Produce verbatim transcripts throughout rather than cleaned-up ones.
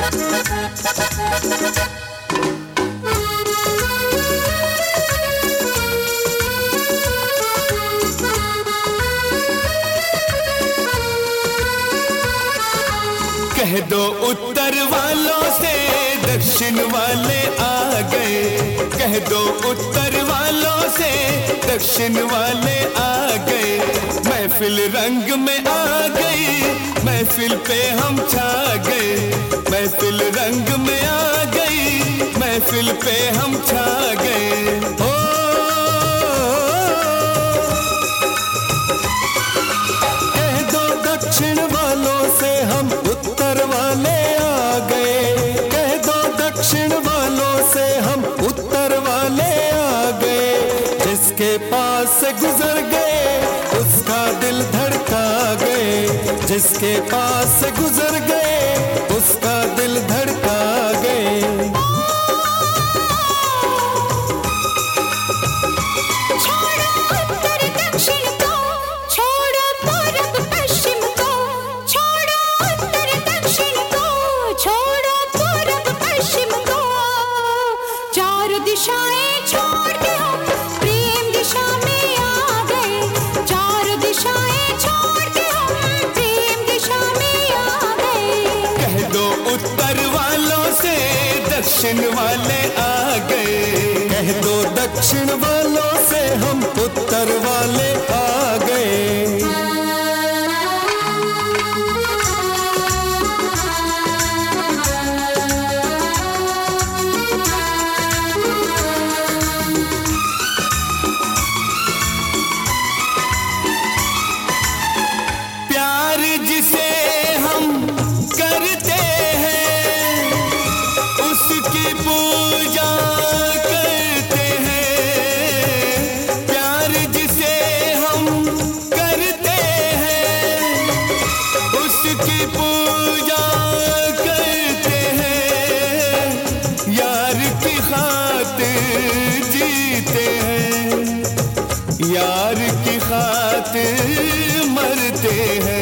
कह दो उत्तर वालों से दक्षिण वाले आ गए, कह दो उत्तर वालों से दक्षिण वाले आ गए। महफिल रंग में आ गई, महफिल पे हम छा गए, महफिल रंग में आ गई, महफिल पे हम छा गए। ओ कह दो दक्षिण वालों से हम उत्तर वाले आ गए, कह दो दक्षिण वालों से हम उत्तर वाले आ गए। जिसके पास से गुजर गए उसका दिल धड़का गए, जिसके पास से गुजर गए उसका दिल धड़का गए। दक्षिण वाले आ गए, कह दो दक्षिण वालों से हम उत्तर वाले आ गए। प्यार जिसे हम करते हैं उसकी पूजा करते हैं, प्यार जिसे हम करते हैं उसकी पूजा करते हैं। यार की खातिर जीते हैं, यार की खातिर मरते हैं।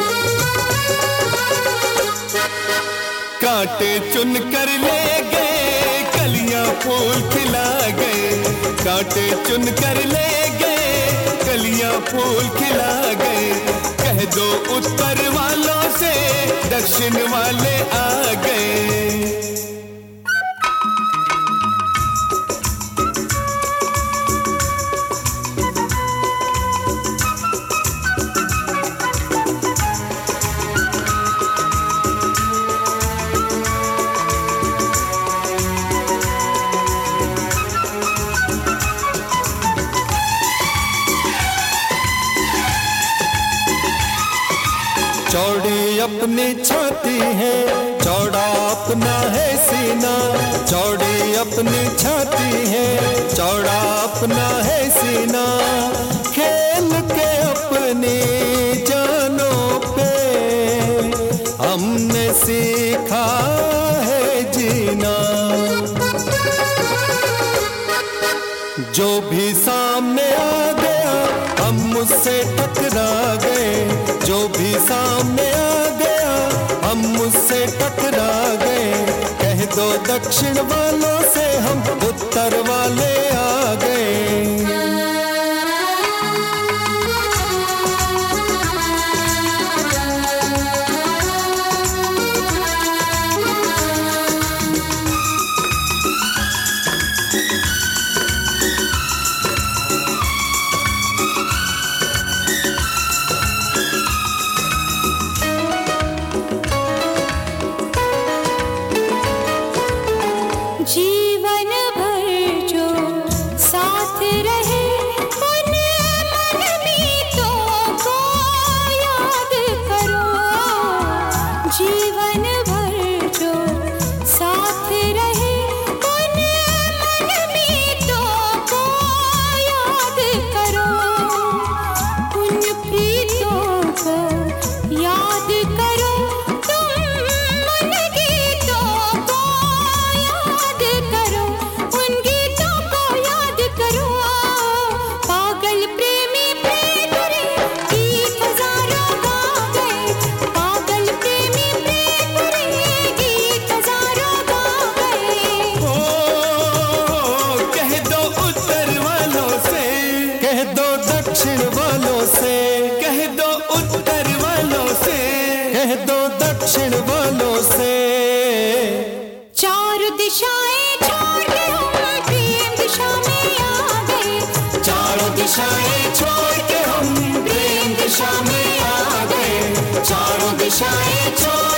कांटे चुन कर ले गए कलियां फूल खिला गए, कांटे चुन कर ले गए कलियां फूल खिला गए। कह दो उत्तर वालों से दक्षिण वाले आ गए। चौड़ी अपनी छाती है, चौड़ा अपना है सीना, चौड़ी अपनी छाती है, चौड़ा अपना है सीना। खेल के अपनी जानों पे हमने सीखा है जीना। जो भी सामने आ गया हम उससे टकरा गए, जो भी सामने आ गया हम उससे टकरा गए। कह दो दक्षिण वालों से हम उत्तर वाले आ गए। जीवन भर जो सा कह दो दक्षिण वालों से। चार दिशाएं छोड़ के हम प्रेम दिशा में आ गए। चारों दिशाएं छोड़ के हम प्रेम दिशा में आ गए। चारों दिशाएं छोड़